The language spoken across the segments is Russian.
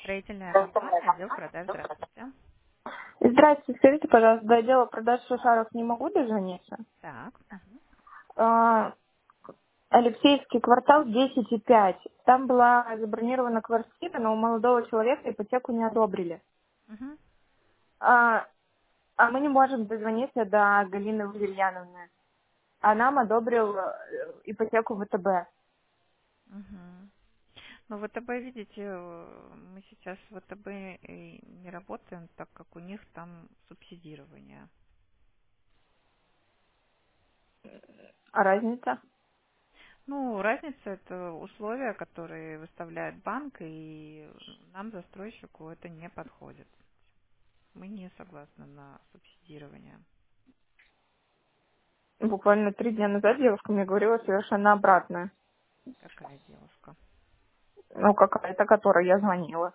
Строительная компания, отдел продаж. Здравствуйте. Здравствуйте, скажите, пожалуйста, до отдела продаж шишаров не могу дозвониться? Так. А, Алексеевский квартал 10,5. Там была забронирована квартира, но у молодого человека ипотеку не одобрили. Мгм. А, а мы не можем дозвониться до Галины Валерьяновны. А нам одобрил ипотеку ВТБ. Мгм. Ну, ВТБ, видите, мы сейчас в ВТБ и не работаем, так как у них там субсидирование. А разница? Ну, разница это условия, которые выставляет банк, и нам, застройщику, это не подходит. Мы не согласны на субсидирование. Буквально 3 дня назад девушка мне говорила совершенно обратное. Какая девушка? Ну, какая-то, которой я звонила.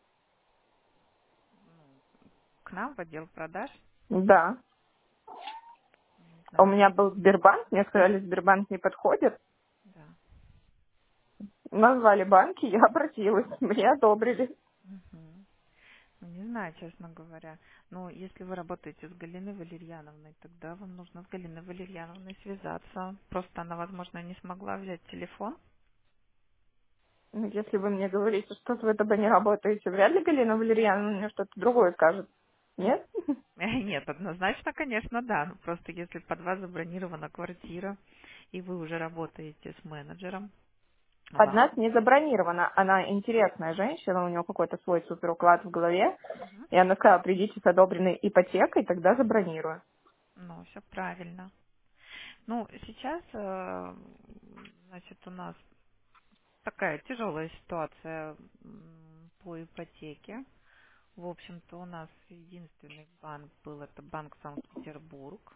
Ну, к нам в отдел продаж? Да. Не У знаю. меня был Сбербанк, мне сказали, Сбербанк не подходит. Да. Назвали банки, я обратилась, мне одобрили. Мгм. Ну, не знаю, честно говоря. Но если вы работаете с Галиной Валерьяновной, тогда вам нужно с Галиной Валерьяновной связаться. Просто она, возможно, не смогла взять телефон. Ну, если вы мне говорите, что вы ВТБ не работаете, вряд ли Галина Валерьяновна мне что-то другое скажет. Нет? Нет, однозначно, конечно, да. Ну, просто если под вас забронирована квартира, и вы уже работаете с менеджером, Под вам... нас не забронирована. Она интересная женщина, у нее какой-то свой суперуклад в голове. Мгм. И она сказала, придите с одобренной ипотекой, тогда забронирую. Ну, все правильно. Ну, сейчас, значит, у нас такая тяжелая ситуация по ипотеке. В общем-то, у нас единственный банк был, это Банк Санкт-Петербург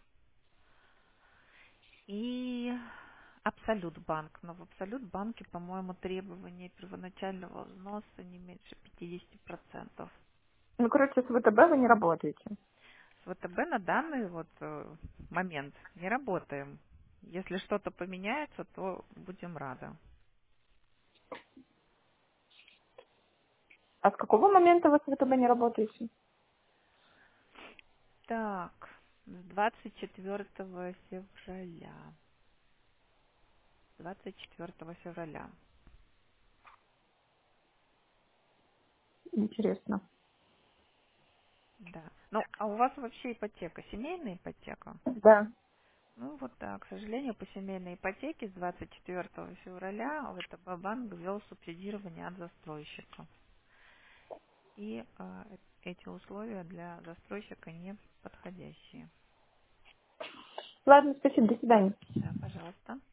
и Абсолют банк. Но в Абсолют банке, по-моему, требование первоначального взноса не меньше 50%. Ну, короче, с ВТБ вы не работаете. С ВТБ на данный вот момент не работаем. Если что-то поменяется, то будем рады. А с какого момента вы с ВТБ не работаете? Так, с 24 февраля. 24 февраля. Интересно. Да. Ну, а у вас вообще ипотека, семейная ипотека? Да. Ну вот да, к сожалению, по семейной ипотеке с 24 февраля ВТБ банк ввел субсидирование от застройщика. И эти условия для застройщика не подходящие. Ладно, спасибо, до свидания. Да, пожалуйста.